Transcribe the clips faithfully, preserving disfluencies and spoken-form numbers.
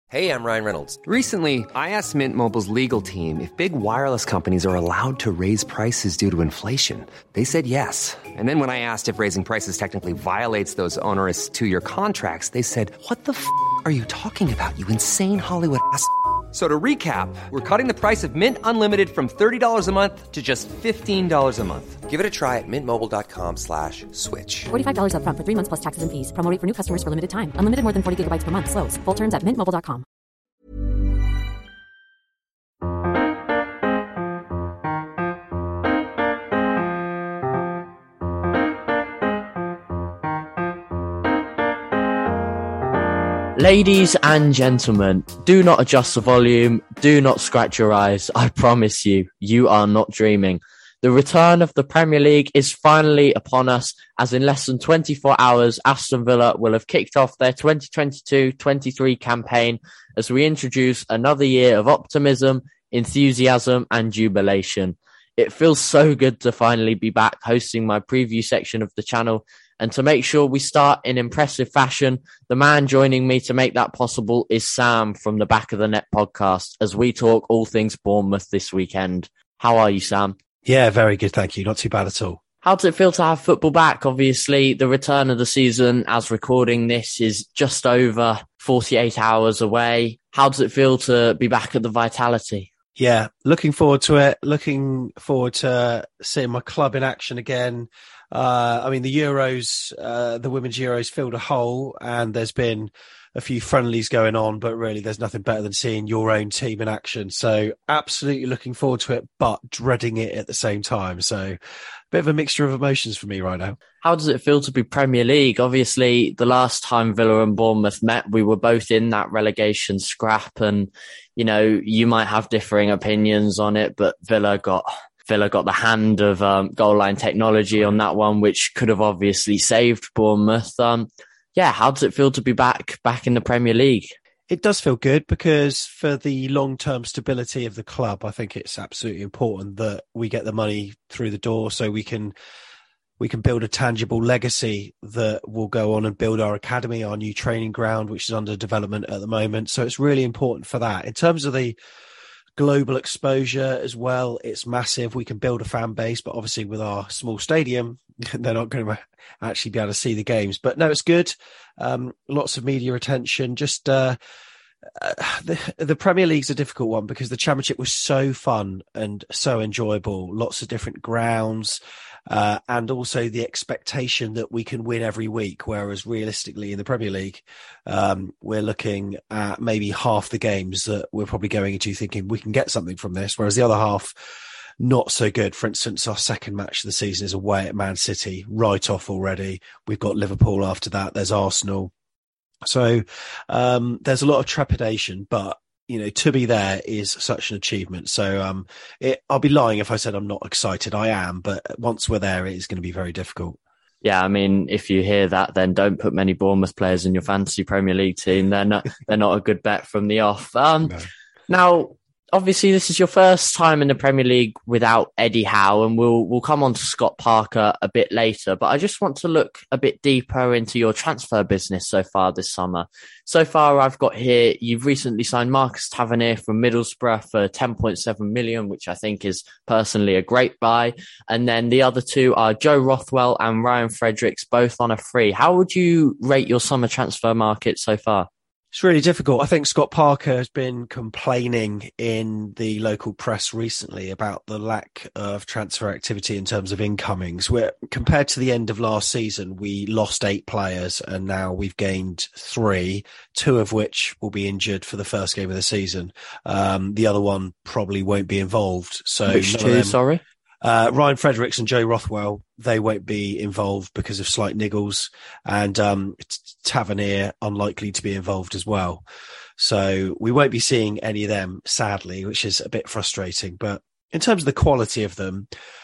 Hey, I'm Ryan Reynolds. Recently, I asked Mint Mobile's legal team if big wireless companies are allowed to raise prices due to inflation. They said yes. And then when I asked if raising prices technically violates those onerous two-year contracts, they said, what the f*** are you talking about, you insane Hollywood ass f- So to recap, we're cutting the price of Mint Unlimited from thirty dollars a month to just fifteen dollars a month. Give it a try at mintmobile.com slash switch. forty-five dollars up front for three months plus taxes and fees. Promo rate for new customers for limited time. Unlimited more than forty gigabytes per month. Slows full terms at mint mobile dot com. Ladies and gentlemen, do not adjust the volume, do not scratch your eyes. I promise you, you are not dreaming. The return of the Premier League is finally upon us, as in less than twenty-four hours, Aston Villa will have kicked off their twenty twenty-two twenty-three campaign as we introduce another year of optimism, enthusiasm and jubilation. It feels so good to finally be back hosting my preview section of the channel. And to make sure we start in impressive fashion, the man joining me to make that possible is Sam from the Back of the Net podcast as we talk all things Bournemouth this weekend. How are you, Sam? Yeah, very good, thank you. Not too bad at all. How does it feel to have football back? Obviously, the return of the season, as recording this, is just over forty-eight hours away. How does it feel to be back at the Vitality? Yeah, looking forward to it. Looking forward to seeing my club in action again. Uh, I mean, the Euros, uh, the Women's Euros filled a hole, and there's been a few friendlies going on, but really there's nothing better than seeing your own team in action. So absolutely looking forward to it, but dreading it at the same time. So a bit of a mixture of emotions for me right now. How does it feel to be Premier League? Obviously, the last time Villa and Bournemouth met, we were both in that relegation scrap, and, you know, you might have differing opinions on it, but Villa got... Villa got the hand of um, goal line technology on that one, which could have obviously saved Bournemouth. Um, yeah, how does it feel to be back back in the Premier League? It does feel good because for the long-term stability of the club, I think it's absolutely important that we get the money through the door so we can we can build a tangible legacy that will go on and build our academy, our new training ground, which is under development at the moment. So it's really important for that. In terms of the global exposure as well, it's massive. We can build a fan base, but obviously with our small stadium, they're not going to actually be able to see the games. But no, it's good. Um, lots of media attention. Just uh, uh, the, the Premier League's a difficult one because the Championship was so fun and so enjoyable. Lots of different grounds. Uh, and also the expectation that we can win every week, whereas realistically in the Premier League, um, we're looking at maybe half the games that we're probably going into thinking we can get something from this, whereas the other half, not so good. For instance, our second match of the season is away at Man City, right off already. We've got Liverpool after that. There's Arsenal. So um, there's a lot of trepidation, but you know, to be there is such an achievement. So um, it, I'll be lying if I said I'm not excited. I am, but once we're there, it is going to be very difficult. Yeah, I mean, if you hear that, then don't put many Bournemouth players in your fantasy Premier League team. They're not, they're not a good bet from the off. Um, no. Now, obviously, this is your first time in the Premier League without Eddie Howe, and we'll we'll come on to Scott Parker a bit later. But I just want to look a bit deeper into your transfer business so far this summer. So far, I've got here, you've recently signed Marcus Tavernier from Middlesbrough for ten point seven million, which I think is personally a great buy. And then the other two are Joe Rothwell and Ryan Fredericks, both on a free. How would you rate your summer transfer market so far? It's really difficult. I think Scott Parker has been complaining in the local press recently about the lack of transfer activity in terms of incomings. We're, compared to the end of last season, we lost eight players and now we've gained three, two of which will be injured for the first game of the season. Um, the other one probably won't be involved. So Which two, them, sorry? Uh, Ryan Fredericks and Joe Rothwell, they won't be involved because of slight niggles, and um, Tavernier unlikely to be involved as well. So we won't be seeing any of them, sadly, which is a bit frustrating. But in terms of the quality of them,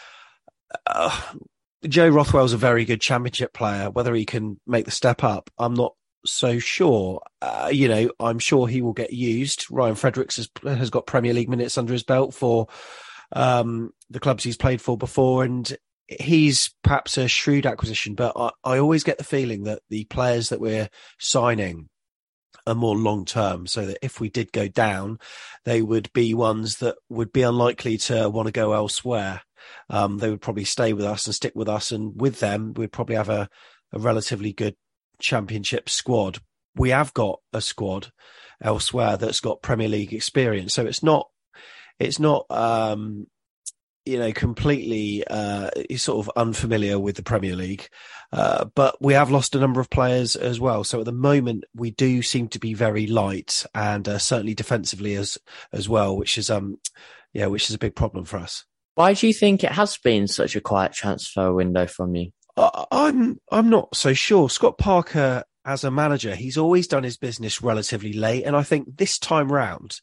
uh, Joe Rothwell's a very good Championship player. Whether he can make the step up, I'm not so sure. Uh, you know, I'm sure he will get used. Ryan Fredericks has, has got Premier League minutes under his belt for um, the clubs he's played for before, and he's perhaps a shrewd acquisition. But I, I always get the feeling that the players that we're signing are more long term, so that if we did go down, they would be ones that would be unlikely to want to go elsewhere. Um, they would probably stay with us and stick with us, and with them, we'd probably have a, a relatively good Championship squad. We have got a squad elsewhere that's got Premier League experience, so it's not, it's not, um, you know, completely uh, sort of unfamiliar with the Premier League. Uh, but we have lost a number of players as well. So at the moment, we do seem to be very light, and uh, certainly defensively as as well, which is um, yeah, which is a big problem for us. Why do you think it has been such a quiet transfer window from you? I, I'm I'm not so sure. Scott Parker, as a manager, he's always done his business relatively late, and I think this time round,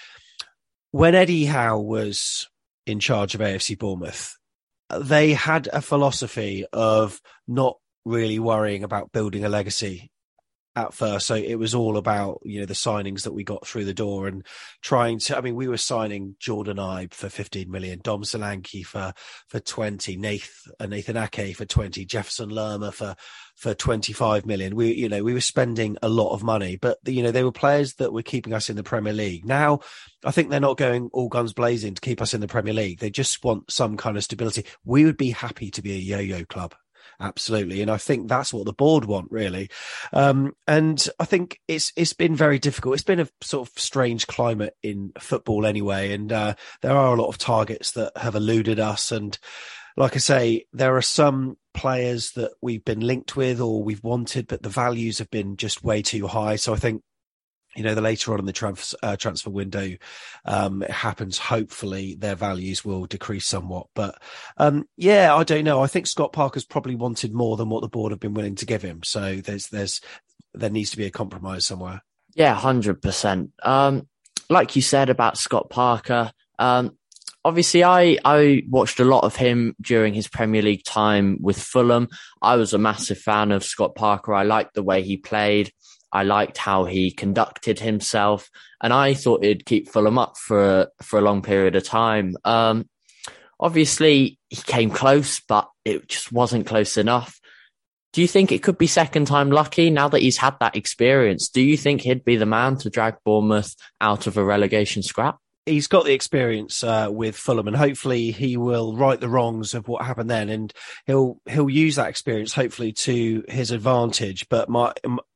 when Eddie Howe was in charge of A F C Bournemouth, they had a philosophy of not really worrying about building a legacy at first. So it was all about, you know, the signings that we got through the door and trying to, I mean, we were signing Jordan Ibe for fifteen million, Dom Solanke for, for twenty, Nath, uh, Nathan Ake for twenty, Jefferson Lerma for, for twenty-five million. We, you know, we were spending a lot of money, but you know, they were players that were keeping us in the Premier League. Now, I think they're not going all guns blazing to keep us in the Premier League. They just want some kind of stability. We would be happy to be a yo-yo club. Absolutely. And I think that's what the board want, really. Um, and I think it's it's been very difficult. It's been a sort of strange climate in football anyway. And uh, there are a lot of targets that have eluded us. And like I say, there are some players that we've been linked with or we've wanted, but the values have been just way too high. So I think, you know, the later on in the transfer, uh, transfer window, um, it happens, hopefully their values will decrease somewhat. But, um, yeah, I don't know. I think Scott Parker's probably wanted more than what the board have been willing to give him. So there's, there's, there needs to be a compromise somewhere. Yeah, one hundred percent. Um, like you said about Scott Parker, um, obviously I, I watched a lot of him during his Premier League time with Fulham. I was a massive fan of Scott Parker. I liked the way he played. I liked how he conducted himself, and I thought it'd keep Fulham up for, for a long period of time. Um, obviously, he came close, but it just wasn't close enough. Do you think it could be second time lucky now that he's had that experience? Do you think he'd be the man to drag Bournemouth out of a relegation scrap? He's got the experience uh, with Fulham, and hopefully he will right the wrongs of what happened then, and he'll he'll use that experience hopefully to his advantage. But my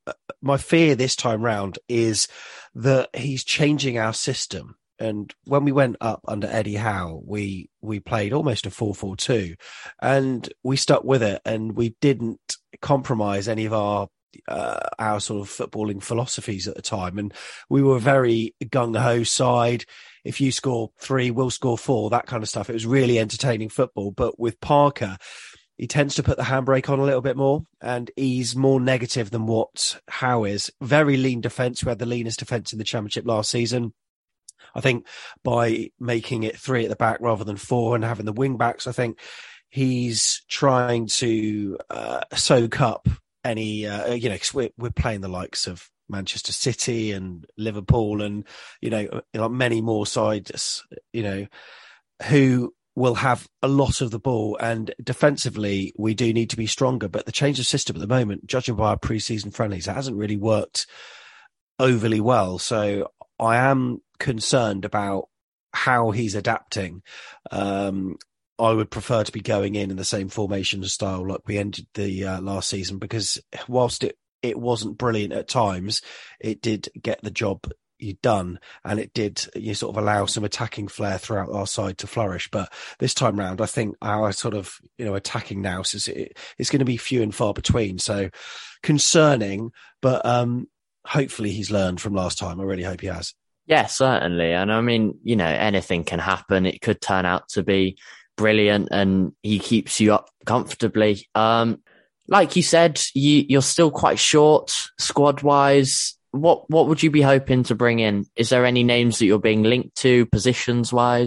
my fear this time round is that he's changing our system. And when we went up under Eddie Howe, we we played almost a four four two, and we stuck with it, and we didn't compromise any of our uh, our sort of footballing philosophies at the time. And we were a very gung-ho side. If you score three, we'll score four, that kind of stuff. It was really entertaining football. But with Parker, he tends to put the handbrake on a little bit more, and he's more negative than what Howe is. Very lean defence. We had the leanest defence in the Championship last season. I think by making it three at the back rather than four and having the wing backs, I think he's trying to uh, soak up any, uh, you know, because we're, we're playing the likes of Manchester City and Liverpool and, you know, you know, many more sides, you know, who will have a lot of the ball, and defensively we do need to be stronger. But the change of system at the moment, judging by our pre-season friendlies, it hasn't really worked overly well. So I am concerned about how he's adapting. Um, I would prefer to be going in in the same formation and style like we ended the uh, last season, because whilst it it wasn't brilliant at times, it did get the job done, and it did, you sort of allow some attacking flair throughout our side to flourish. But this time round, I think our sort of, you know, attacking now is it, it's going to be few and far between. So concerning, but um, hopefully he's learned from last time. I really hope he has. Yeah, certainly. And I mean, you know, anything can happen. It could turn out to be brilliant and he keeps you up comfortably. Um, like you said, you, you're still quite short squad wise. What, what would you be hoping to bring in? Is there any names that you're being linked to positions wise?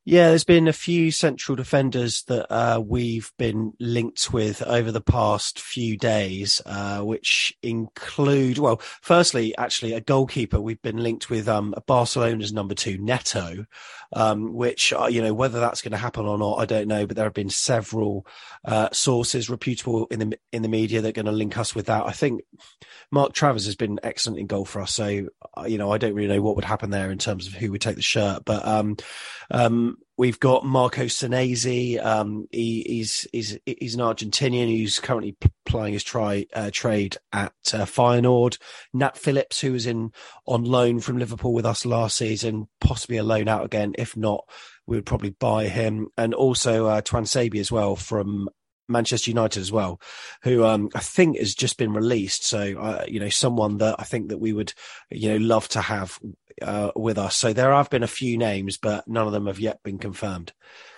Yeah, there's been a few central defenders that uh, we've been linked with over the past few days, uh, which include, well, firstly, actually, a goalkeeper. We've been linked with um, Barcelona's number two, Neto, um, which, uh, you know, whether that's going to happen or not, I don't know. But there have been several uh, sources reputable in the in the media that are going to link us with that. I think Mark Travers has been excellent in goal for us. So, you know, I don't really know what would happen there in terms of who would take the shirt. But um, um, we've got Marco Senesi. Um, he, he's, he's, he's an Argentinian who's currently p- plying his try, uh, trade at uh, Feyenoord. Nat Phillips, who was in on loan from Liverpool with us last season, possibly a loan out again. If not, we would probably buy him. And also uh, Twan Sabi as well from Manchester United as well, who um, I think has just been released. So, uh, you know, someone that I think that we would, you know, love to have uh, with us. So there have been a few names, but none of them have yet been confirmed.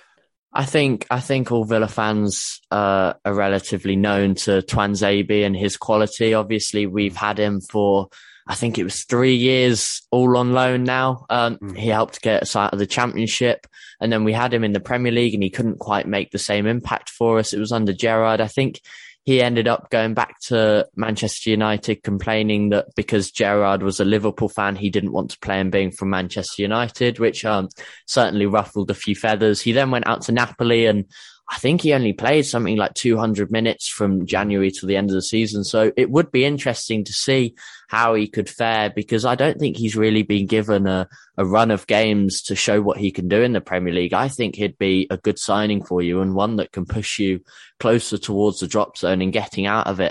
I think I think all Villa fans uh, are relatively known to Twan Sabi and his quality. Obviously, we've had him for, I think it was three years all on loan now. Um, mm. He helped get us out of the Championship, and then we had him in the Premier League and he couldn't quite make the same impact for us. It was under Gerrard. I think he ended up going back to Manchester United, complaining that because Gerrard was a Liverpool fan, he didn't want to play him being from Manchester United, which um, certainly ruffled a few feathers. He then went out to Napoli, and I think he only played something like two hundred minutes from January to the end of the season. So it would be interesting to see how he could fare, because I don't think he's really been given a, a run of games to show what he can do in the Premier League. I think he'd be a good signing for you and one that can push you closer towards the drop zone and getting out of it.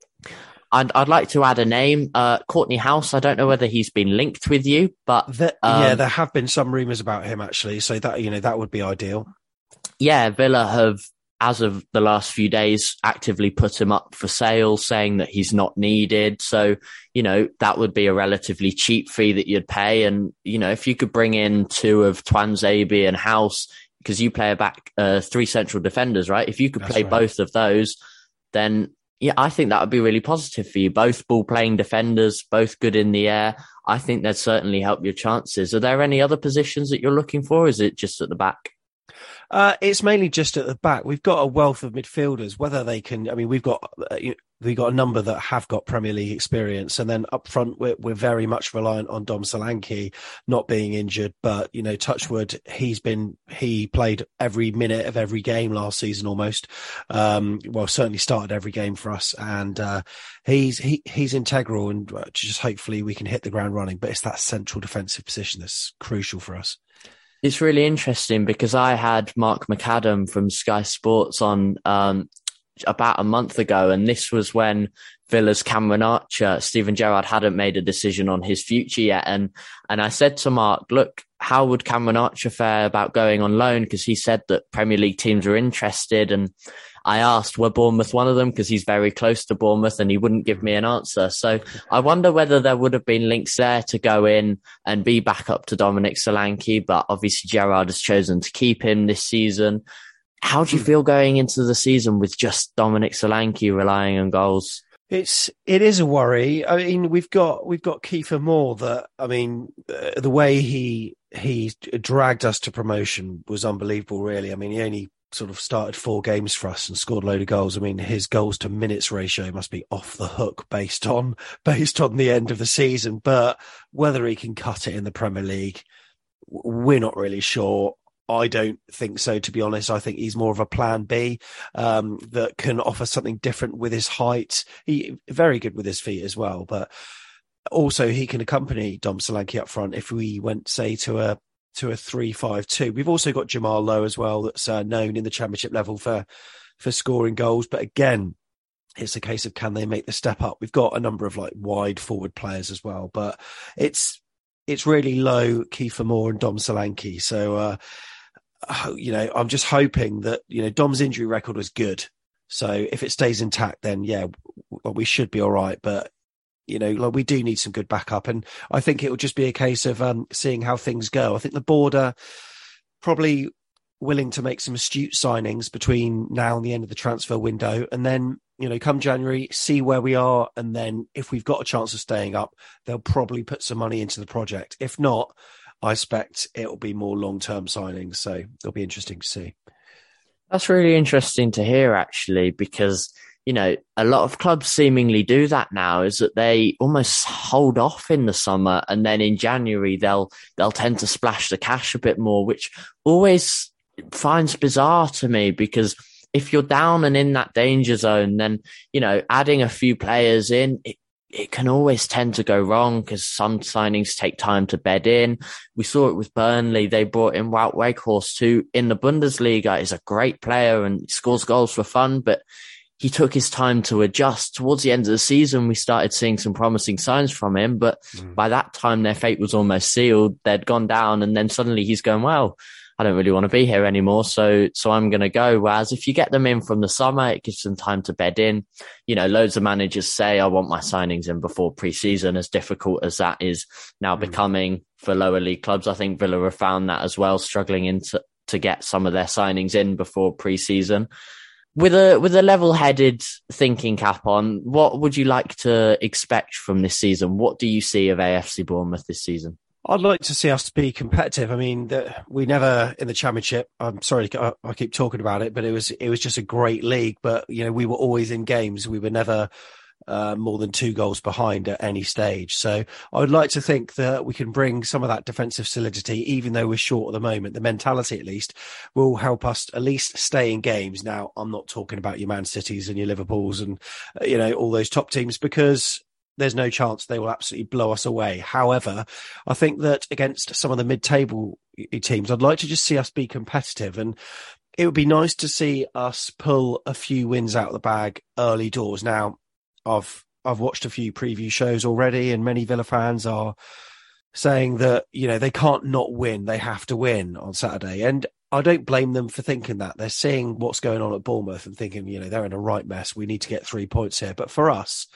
I'd, I'd like to add a name, uh, Courtney House. I don't know whether he's been linked with you, but the, um, yeah, there have been some rumours about him actually. So that, you know, that would be ideal. Yeah, Villa have, as of the last few days, actively put him up for sale, saying that he's not needed. So, you know, that would be a relatively cheap fee that you'd pay. And, you know, if you could bring in two of Twan Sabi and House, because you play a back uh, three central defenders, right? If you could That's play right. both of those, then yeah, I think that would be really positive for you. Both ball playing defenders, both good in the air. I think that'd certainly help your chances. Are there any other positions that you're looking for? Or is it just at the back? Uh, it's mainly just at the back. We've got a wealth of midfielders, whether they can, I mean, we've got, uh, we've got a number that have got Premier League experience. And then up front, we're, we're very much reliant on Dom Solanke not being injured. But, you know, touchwood, he's been, he played every minute of every game last season almost. Um, well, certainly started every game for us. And, uh, he's, he, he's integral, and just hopefully we can hit the ground running. But it's that central defensive position that's crucial for us. It's really interesting because I had Mark McAdam from Sky Sports on um, about a month ago, and this was when Villa's Cameron Archer, Steven Gerrard hadn't made a decision on his future yet. And and I said to Mark, look, how would Cameron Archer fare about going on loan? Because he said that Premier League teams were interested. And I asked, were Bournemouth one of them? Because he's very close to Bournemouth, and he wouldn't give me an answer. So I wonder whether there would have been links there to go in and be back up to Dominic Solanke. But obviously Gerrard has chosen to keep him this season. How do you feel going into the season with just Dominic Solanke relying on goals? It's it is a worry. I mean, we've got we've got Kiefer Moore. That I mean, uh, the way he he dragged us to promotion was unbelievable. Really, I mean, he only sort of started four games for us and scored a load of goals. I mean, his goals to minutes ratio must be off the hook based on based on the end of the season. But whether he can cut it in the Premier League, we're not really sure. I don't think so, to be honest. I think he's more of a plan B um, that can offer something different with his height. He very good with his feet as well, but also he can accompany Dom Solanke up front if we went, say, to a to a three five two. We've also got Jamal Lowe as well, that's uh, known in the Championship level for for scoring goals. But again, it's a case of can they make the step up? We've got a number of like wide forward players as well, but it's it's really low Kiefer Moore and Dom Solanke. So. Uh, You know, I'm just hoping that, you know, Dom's injury record was good. So if it stays intact, then yeah, we should be all right. But, you know, like we do need some good backup. And I think it will just be a case of um, seeing how things go. I think the board are probably willing to make some astute signings between now and the end of the transfer window. And then, you know, come January, see where we are. And then if we've got a chance of staying up, they'll probably put some money into the project. If not, I expect it'll be more long-term signings. So it'll be interesting to see. That's really interesting to hear, actually, because, you know, a lot of clubs seemingly do that now, is that they almost hold off in the summer, and then in January they'll they'll tend to splash the cash a bit more, which always finds bizarre to me, because if you're down and in that danger zone, then, you know, adding a few players in, it, it can always tend to go wrong because some signings take time to bed in. We saw it with Burnley. They brought in Wout Weghorst, who in the Bundesliga is a great player and scores goals for fun, but he took his time to adjust. Towards the end of the season, we started seeing some promising signs from him, but mm. by that time their fate was almost sealed. They'd gone down, and then suddenly he's going, well, I don't really want to be here anymore, so so I'm going to go. Whereas if you get them in from the summer, it gives them time to bed in. You know, loads of managers say, I want my signings in before pre-season, as difficult as that is now mm. becoming for lower league clubs. I think Villa have found that as well, struggling into to get some of their signings in before pre-season. With a with a level-headed thinking cap on, what would you like to expect from this season? What do you see of A F C Bournemouth this season? I'd like to see us be competitive. I mean, the, we never in the Championship. I'm sorry, I, I keep talking about it, but it was it was just a great league. But you know, we were always in games. We were never uh, more than two goals behind at any stage. So I would like to think that we can bring some of that defensive solidity, even though we're short at the moment. The mentality, at least, will help us at least stay in games. Now, I'm not talking about your Man Cities and your Liverpools and uh, you know, all those top teams, because there's no chance they will absolutely blow us away. However, I think that against some of the mid-table teams, I'd like to just see us be competitive, and it would be nice to see us pull a few wins out of the bag early doors. Now, I've I've watched a few preview shows already, and many Villa fans are saying that, you know, they can't not win. They have to win on Saturday. And I don't blame them for thinking that. They're seeing what's going on at Bournemouth and thinking, you know, they're in a right mess. We need to get three points here. But for us,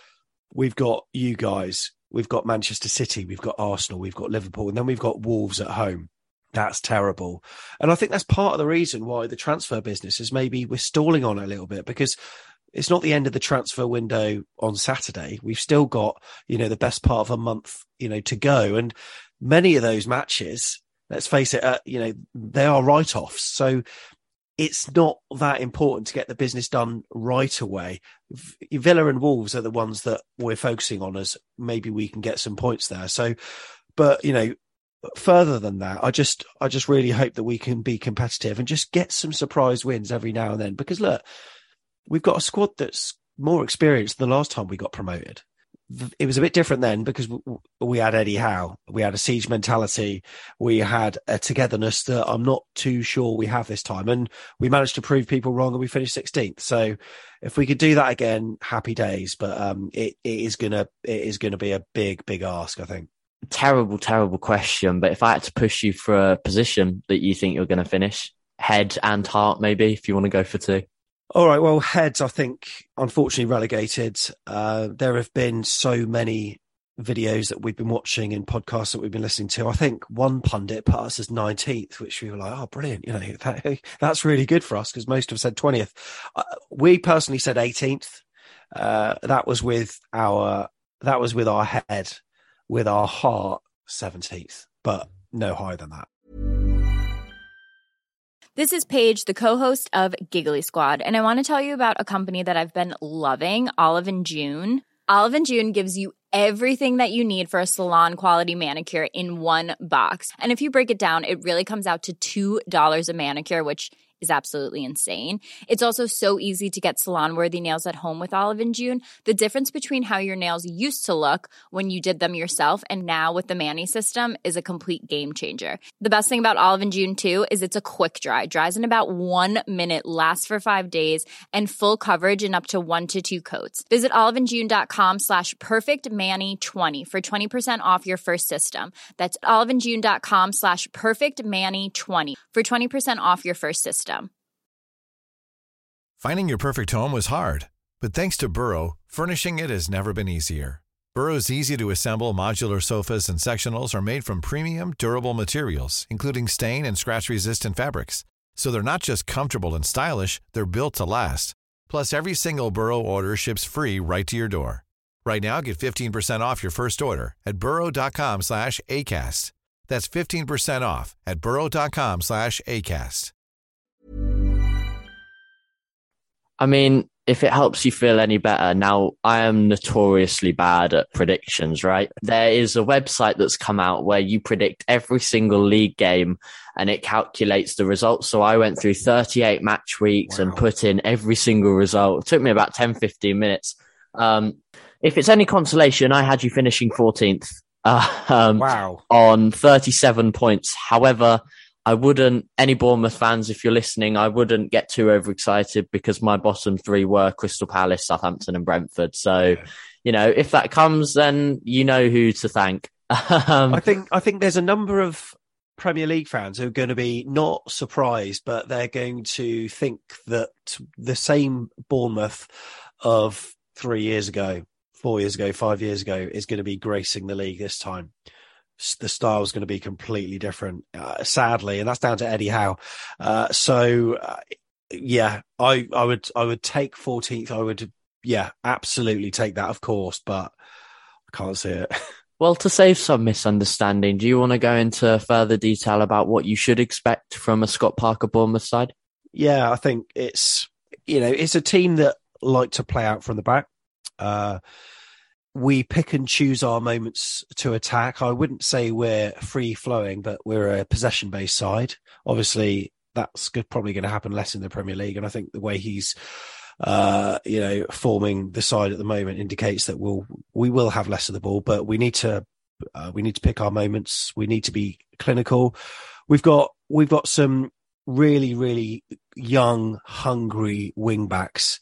we've got you guys, we've got Manchester City, we've got Arsenal, we've got Liverpool, and then we've got Wolves at home. That's terrible. And I think that's part of the reason why the transfer business is maybe we're stalling on it a little bit, because it's not the end of the transfer window on Saturday. We've still got, you know, the best part of a month, you know, to go. And many of those matches, let's face it, uh, you know, they are write-offs. So it's not that important to get the business done right away. Villa and Wolves are the ones that we're focusing on, as maybe we can get some points there. So, but, you know, further than that, I just, I just really hope that we can be competitive and just get some surprise wins every now and then, because look, we've got a squad that's more experienced than the last time we got promoted. It was a bit different then because we had Eddie Howe, we had a siege mentality, we had a togetherness that I'm not too sure we have this time, and we managed to prove people wrong and we finished sixteenth. So if we could do that again, happy days. But um, it, it is gonna it is gonna be a big big ask, I think. Terrible, terrible question. But if I had to push you for a position that you think you're going to finish, head and heart, maybe, if you want to go for two. All right, well, heads, I think, unfortunately relegated. Uh, there have been so many videos that we've been watching and podcasts that we've been listening to. I think one pundit put us as nineteenth, which we were like, oh, brilliant. You know, that, that's really good for us, because most have said twentieth. Uh, we personally said eighteenth. Uh, that was with our, that was with our head, with our heart, seventeenth, but no higher than that. This is Paige, the co-host of Giggly Squad, and I want to tell you about a company that I've been loving, Olive and June. Olive and June gives you everything that you need for a salon-quality manicure in one box. And if you break it down, it really comes out to two dollars a manicure, which is absolutely insane. It's also so easy to get salon-worthy nails at home with Olive and June. The difference between how your nails used to look when you did them yourself and now with the Mani system is a complete game changer. The best thing about Olive and June, too, is it's a quick dry. Dries in about one minute, lasts for five days, and full coverage in up to one to two coats. Visit oliveandjune.com slash perfectmani20 for twenty percent off your first system. That's oliveandjune.com slash perfectmani20 for twenty percent off your first system. Finding your perfect home was hard, but thanks to Burrow, furnishing it has never been easier. Burrow's easy-to-assemble modular sofas and sectionals are made from premium, durable materials, including stain and scratch-resistant fabrics. So they're not just comfortable and stylish, they're built to last. Plus, every single Burrow order ships free right to your door. Right now, get fifteen percent off your first order at burrow.com slash ACAST. That's fifteen percent off at burrow.com slash ACAST. I mean, if it helps you feel any better, now I am notoriously bad at predictions, right? There is a website that's come out where you predict every single league game and it calculates the results. So I went through thirty-eight match weeks wow. and put in every single result. It took me about ten, fifteen minutes. Um, if it's any consolation, I had you finishing fourteenth uh, um, wow. on thirty-seven points. However, I wouldn't, any Bournemouth fans, if you're listening, I wouldn't get too overexcited because my bottom three were Crystal Palace, Southampton and Brentford. So, yeah. you know, if that comes, then you know who to thank. um, I think, I think there's a number of Premier League fans who are going to be not surprised, but they're going to think that the same Bournemouth of three years ago, four years ago, five years ago is going to be gracing the league this time. The style is going to be completely different, uh, sadly, and that's down to Eddie Howe. Uh, so, uh, yeah, I, I would, I would take fourteenth. I would, yeah, absolutely take that, of course, but I can't see it. Well, to save some misunderstanding, do you want to go into further detail about what you should expect from a Scott Parker Bournemouth side? Yeah, I think it's, you know, it's a team that like to play out from the back. Uh, We pick and choose our moments to attack. I wouldn't say we're free flowing, but we're a possession based side. Obviously, that's good, probably going to happen less in the Premier League. And I think the way he's, uh, you know, forming the side at the moment indicates that we'll, we will have less of the ball, but we need to, uh, we need to pick our moments. We need to be clinical. We've got, we've got some really, really young, hungry wing backs.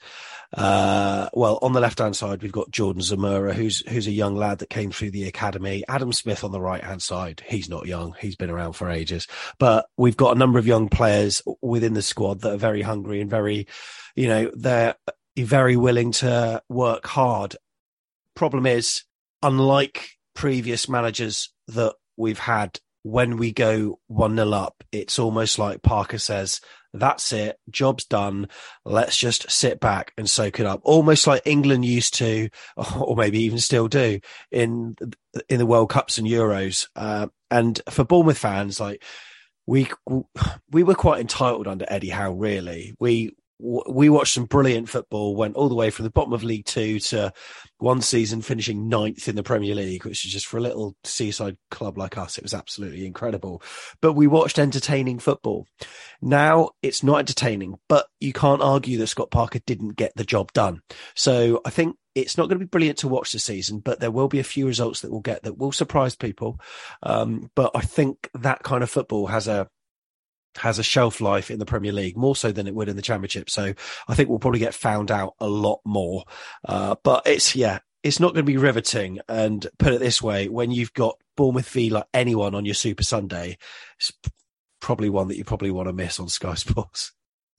Uh, well, on the left-hand side, we've got Jordan Zamora, who's who's a young lad that came through the academy. Adam Smith on the right-hand side. He's not young. He's been around for ages. But we've got a number of young players within the squad that are very hungry and very, you know, they're very willing to work hard. Problem is, unlike previous managers that we've had, when we go one nil up, it's almost like Parker says, that's it, job's done, let's just sit back and soak it up. Almost like England used to, or maybe even still do, in in the World Cups and Euros. Uh, and for Bournemouth fans, like we we were quite entitled under Eddie Howe, really. We we watched some brilliant football, went all the way from the bottom of League Two to one season finishing ninth in the Premier League, which is just for a little seaside club like us, it was absolutely incredible. But we watched entertaining football. Now it's not entertaining, but you can't argue that Scott Parker didn't get the job done. So I think it's not going to be brilliant to watch this season, but there will be a few results that we'll get that will surprise people. Um, but I think that kind of football has a has a shelf life in the Premier League, more so than it would in the Championship. So I think we'll probably get found out a lot more. Uh, but it's, yeah, it's not going to be riveting. And put it this way, when you've got Bournemouth v like anyone on your Super Sunday, it's probably one that you probably want to miss on Sky Sports.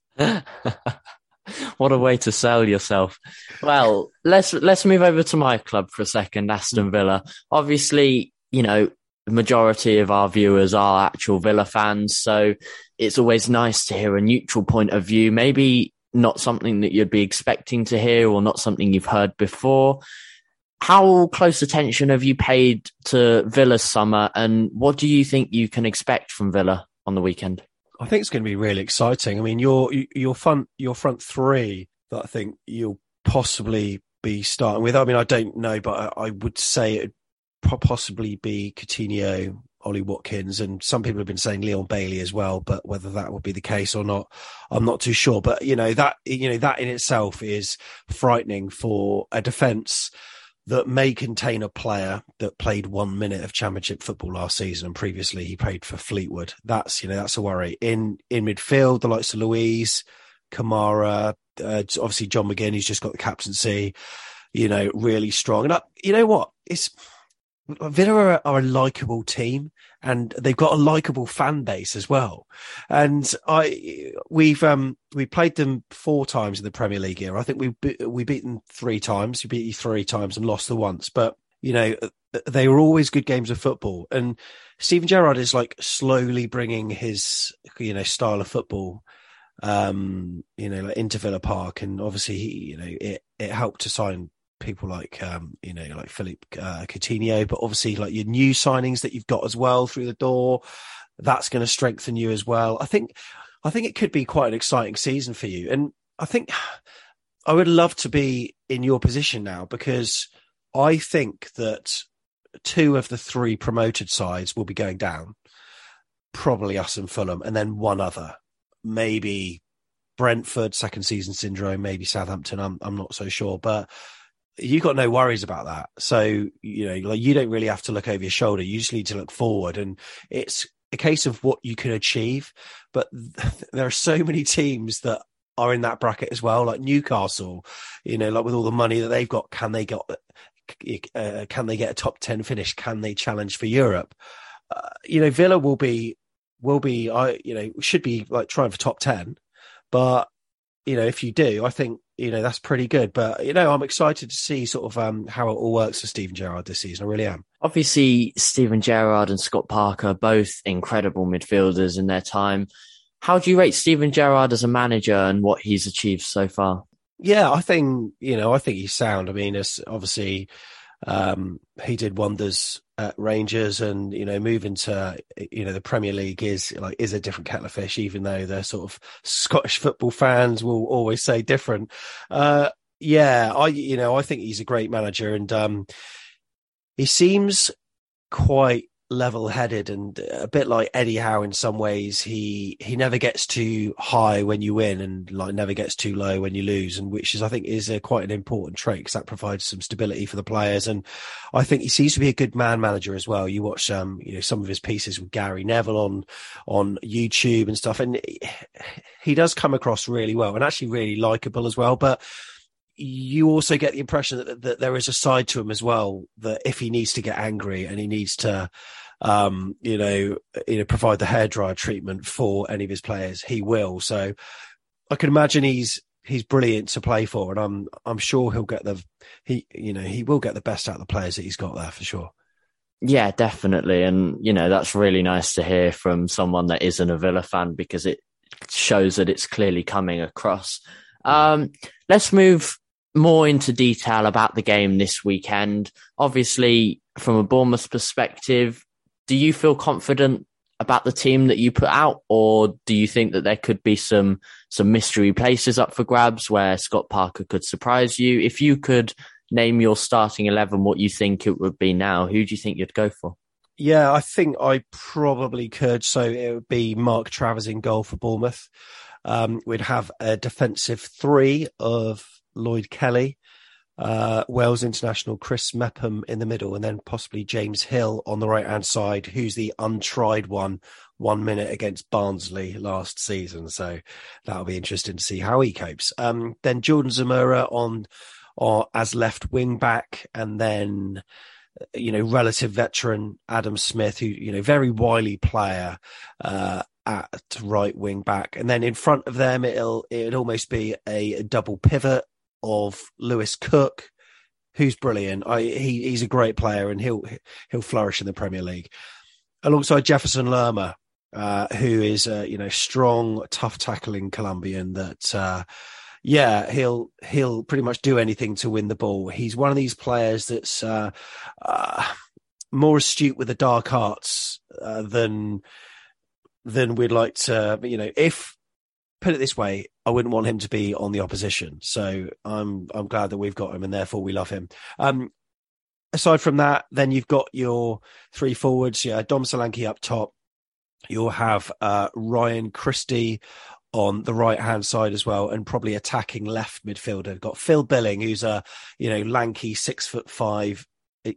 What a way to sell yourself. Well, let's, let's move over to my club for a second, Aston Villa. Obviously, you know, the majority of our viewers are actual Villa fans, so it's always nice to hear a neutral point of view, maybe not something that you'd be expecting to hear or not something you've heard before. How close attention have you paid to Villa's summer, and what do you think you can expect from Villa on the weekend? I think it's going to be really exciting. I mean, your your front your front three that I think you'll possibly be starting with. I mean, I don't know, but I, I would say it possibly be Coutinho, Ollie Watkins, and some people have been saying Leon Bailey as well, but whether that would be the case or not, I'm not too sure. But you know, that you know that in itself is frightening for a defence that may contain a player that played one minute of Championship football last season, and previously he played for Fleetwood. That's you know that's a worry. In in midfield, the likes of Luiz, Kamara, uh, obviously John McGinn, who's just got the captaincy, you know, really strong. And I, you know what, it's Villa are, are a likeable team, and they've got a likeable fan base as well. And I, we've um we played them four times in the Premier League here. I think we we beat them three times. We beat you three times and lost the once. But you know, they were always good games of football. And Steven Gerrard is like slowly bringing his you know style of football, um, you know, like into Villa Park. And obviously, he, you know, it it helped to sign people like, um, you know, like Philippe uh, Coutinho, but obviously like your new signings that you've got as well through the door, that's going to strengthen you as well. I think, I think it could be quite an exciting season for you. And I think I would love to be in your position now, because I think that two of the three promoted sides will be going down, probably us and Fulham, and then one other, maybe Brentford, second season syndrome, maybe Southampton. I'm I'm not so sure, but you've got no worries about that. So, you know, like you don't really have to look over your shoulder. You just need to look forward, and it's a case of what you can achieve. But there are so many teams that are in that bracket as well, like Newcastle, you know, like with all the money that they've got, can they get, uh, can they get a top ten finish? Can they challenge for Europe? Uh, you know, Villa will be, will be, I, you know, should be like trying for top ten, but you know, if you do, I think, you know, that's pretty good. But, you know, I'm excited to see sort of um, how it all works for Steven Gerrard this season. I really am. Obviously, Steven Gerrard and Scott Parker, both incredible midfielders in their time. How do you rate Steven Gerrard as a manager and what he's achieved so far? Yeah, I think, you know, I think he's sound. I mean, it's obviously um, he did wonders at Rangers, and, you know, moving to, you know, the Premier League is like, is a different kettle of fish, even though the sort of Scottish football fans will always say different. Uh, yeah, I, you know, I think he's a great manager, and um, he seems quite level-headed and a bit like Eddie Howe in some ways. He he never gets too high when you win, and like never gets too low when you lose, and which is, I think, is a, quite an important trait, because that provides some stability for the players. And I think he seems to be a good man manager as well. You watch um you know some of his pieces with Gary Neville on on YouTube and stuff, and he does come across really well and actually really likable as well. But you also get the impression that, that there is a side to him as well, that if he needs to get angry and he needs to, um, you know, you know, provide the hairdryer treatment for any of his players, he will. So I can imagine he's he's brilliant to play for, and I'm I'm sure he'll get the he you know he will get the best out of the players that he's got there for sure. Yeah, definitely, and you know that's really nice to hear from someone that isn't a Villa fan, because it shows that it's clearly coming across. Um, let's move more into detail about the game this weekend. Obviously, from a Bournemouth perspective, do you feel confident about the team that you put out, or do you think that there could be some some mystery places up for grabs where Scott Parker could surprise you? If you could name your starting eleven, what you think it would be now, who do you think you'd go for? Yeah, I think I probably could. So it would be Mark Travers in goal for Bournemouth. Um, we'd have a defensive three of Lloyd Kelly, uh, Wales international Chris Mepham in the middle, and then possibly James Hill on the right-hand side, who's the untried one, one minute against Barnsley last season. So that'll be interesting to see how he copes. Um, then Jordan Zamora on, or as left wing back, and then, you know, relative veteran Adam Smith, who, you know, very wily player, uh, at right wing back. And then in front of them, it'll, it'd almost be a, a double pivot of Lewis Cook, who's brilliant. I, he, he's a great player, and he'll he'll flourish in the Premier League, alongside Jefferson Lerma, uh, who is a you know strong, tough tackling Colombian that, uh, yeah, he'll he'll pretty much do anything to win the ball. He's one of these players that's uh, uh, more astute with the dark arts uh, than than we'd like to. You know, if put it this way, I wouldn't want him to be on the opposition. So I'm I'm glad that we've got him, and therefore we love him. Um, aside from that, then you've got your three forwards. Yeah, Dom Solanke up top. You'll have uh, Ryan Christie on the right-hand side as well, and probably attacking left midfielder. You've got Phil Billing, who's a you know lanky six foot five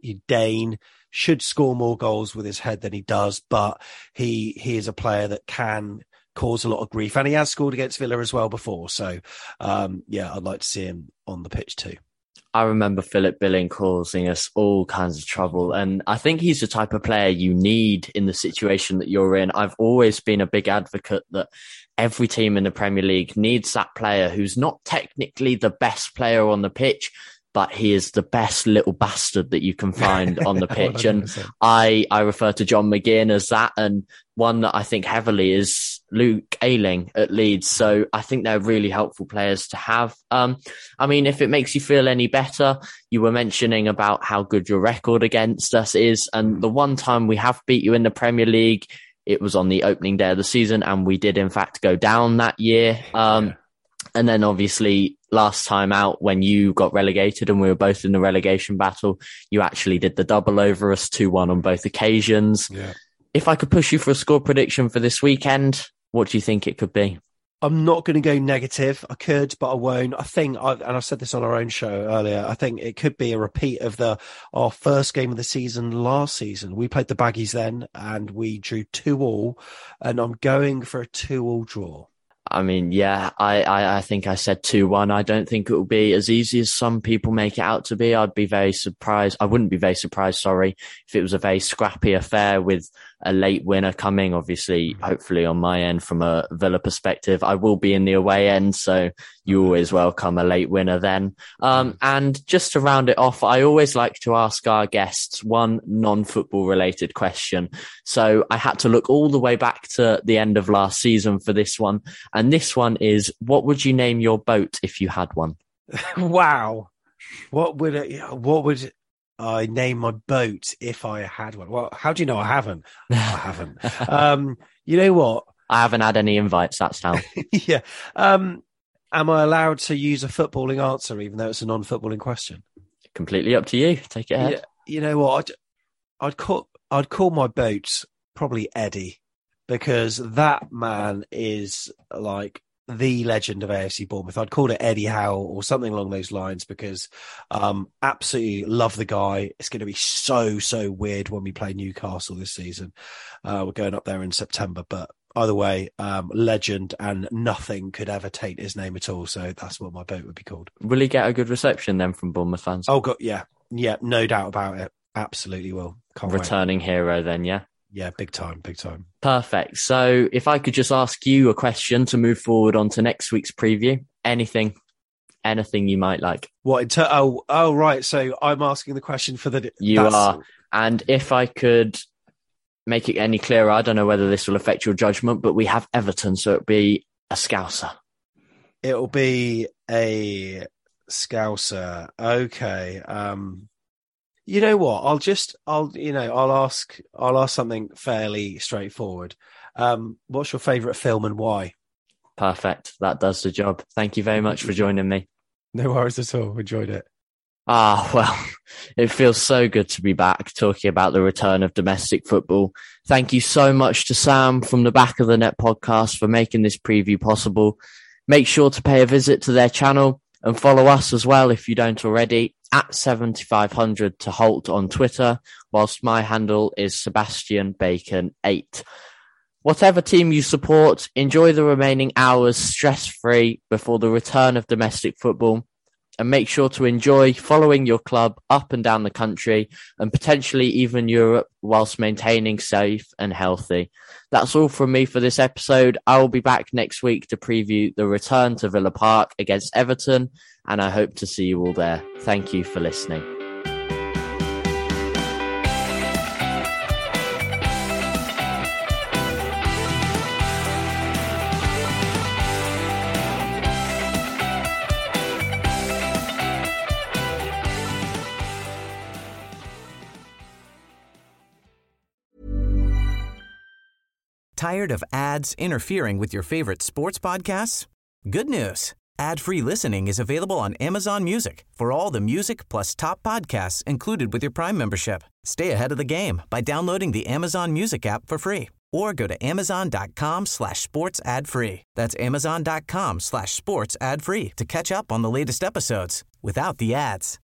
Dane, should score more goals with his head than he does, but he he is a player that can cause a lot of grief, and he has scored against Villa as well before. So, um, yeah, I'd like to see him on the pitch too. I remember Philip Billing causing us all kinds of trouble, and I think he's the type of player you need in the situation that you're in. I've always been a big advocate that every team in the Premier League needs that player who's not technically the best player on the pitch, but he is the best little bastard that you can find on the pitch. And I, I refer to John McGinn as that, and one that I think heavily is Luke Ayling at Leeds. So I think they're really helpful players to have. Um, I mean, if it makes you feel any better, you were mentioning about how good your record against us is. And the one time we have beat you in the Premier League, it was on the opening day of the season, and we did in fact go down that year. Um, yeah. And then obviously last time out when you got relegated and we were both in the relegation battle, you actually did the double over us two one on both occasions. Yeah. If I could push you for a score prediction for this weekend, what do you think it could be? I'm not going to go negative. I could, but I won't. I think, I've, and I said this on our own show earlier, I think it could be a repeat of the our first game of the season last season. We played the Baggies then and we drew two all, and I'm going for a two all draw. I mean, yeah, I, I, I think I said two one. I don't think it will be as easy as some people make it out to be. I'd be very surprised. I wouldn't be very surprised, sorry, if it was a very scrappy affair with a late winner coming. Obviously, hopefully on my end, from a Villa perspective, I will be in the away end, so you always welcome a late winner then. Um, and just to round it off, I always like to ask our guests one non-football related question. So I had to look all the way back to the end of last season for this one. And this one is, what would you name your boat if you had one? Wow. What would it, what would I name my boat if I had one? Well, how do you know I haven't? I haven't. Um, you know what? I haven't had any invites, that's how. Yeah. Um, am I allowed to use a footballing answer, even though it's a non-footballing question? Completely up to you. Take it ahead. Yeah, you know what? I'd, I'd call, I'd call my boat probably Eddie, because that man is like the legend of A F C Bournemouth. I'd call it Eddie Howe or something along those lines, because um, absolutely love the guy. It's going to be so, so weird when we play Newcastle this season. Uh, we're going up there in September, but either way, um, legend, and nothing could ever taint his name at all. So that's what my boat would be called. Will he get a good reception then from Bournemouth fans? Oh, God, yeah. Yeah, no doubt about it. Absolutely will. Can't Returning wait. hero then, yeah? Yeah, big time, big time. Perfect. So if I could just ask you a question to move forward on to next week's preview, anything, anything you might like. What? In ter- oh, oh, right. So I'm asking the question for the... You that's... are. And if I could make it any clearer, I don't know whether this will affect your judgment, but we have Everton, so it'll be a Scouser. It'll be a Scouser. Okay. Um... You know what? I'll just, I'll, you know, I'll ask, I'll ask something fairly straightforward. Um, what's your favourite film and why? Perfect. That does the job. Thank you very much for joining me. No worries at all. Enjoyed it. Ah, well, it feels so good to be back talking about the return of domestic football. Thank you so much to Sam from the Back of the Net podcast for making this preview possible. Make sure to pay a visit to their channel and follow us as well if you don't already, at seventy-five hundred to Holt on Twitter, whilst my handle is Sebastian Bacon eight. Whatever team you support, enjoy the remaining hours stress-free before the return of domestic football, and make sure to enjoy following your club up and down the country and potentially even Europe whilst maintaining safe and healthy. That's all from me for this episode. I will be back next week to preview the return to Villa Park against Everton, and I hope to see you all there. Thank you for listening. Tired of ads interfering with your favorite sports podcasts? Good news. Ad-free listening is available on Amazon Music for all the music plus top podcasts included with your Prime membership. Stay ahead of the game by downloading the Amazon Music app for free or go to amazon.com slash sports ad free. That's amazon.com slash sports ad free to catch up on the latest episodes without the ads.